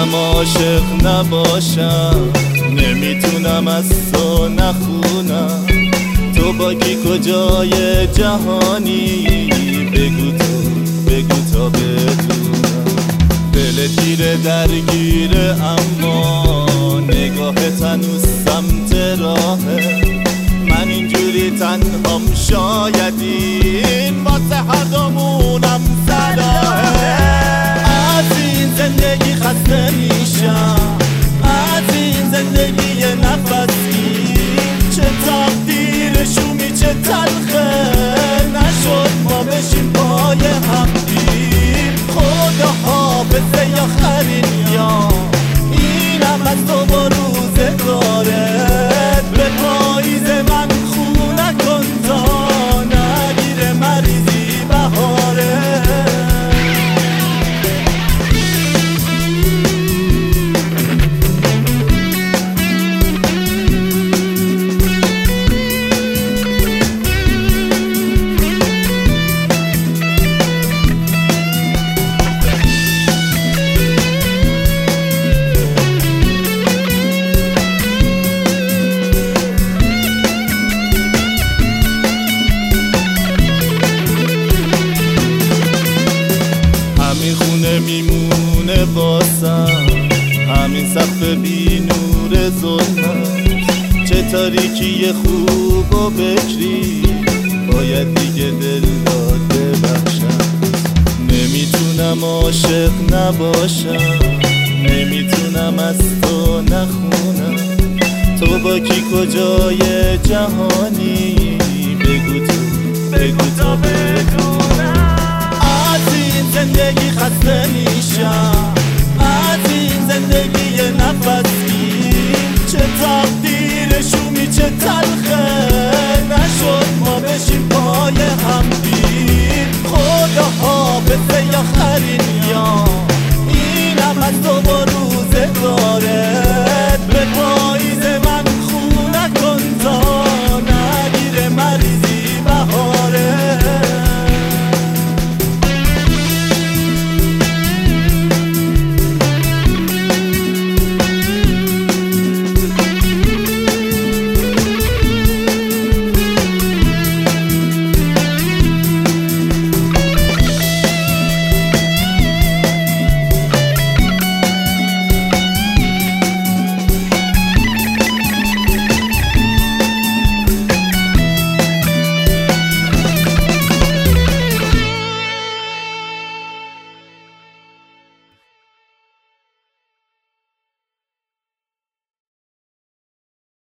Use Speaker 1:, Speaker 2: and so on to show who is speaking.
Speaker 1: نمیتونم عاشق نباشم، نمیتونم از تو نخونم. تو با کی کجای جهانی؟ بگو تا بدونم. دل تیره درگیره اما نگاهت هنوز سمت راهه. من اینجوری تنهام شاید این واسه هر دومونم صلاحه. از این زندگی خسته میشم، از این زندگی یه نفسی. چه تقدیر شومی چه تلخه، نشد ما بشیم پای هم دیر. خدا حافظه یا خرینیا، اینم از تو با روزگارت. به پاییز من خو نکن تا نگیره مریضی بهاره. همین خونه میمونه واسم، همین سقف بی نور ظلمت. چه تاریکی خوب و بکری، باید دیگه دل داده بخشم. نمیتونم عاشق نباشم، نمیتونم از تو نخونم. تو با کی کجای جهانی؟ بگو تا بدونم. از این زندگی خسته میشم، از این زندگی یه نفسی. چه تقدیر شومی چه تلخه، نشد ما بشیم پای هم دیر. خدا حافظه یا خرینیا، اینم از تو با روزگارت. به پاییز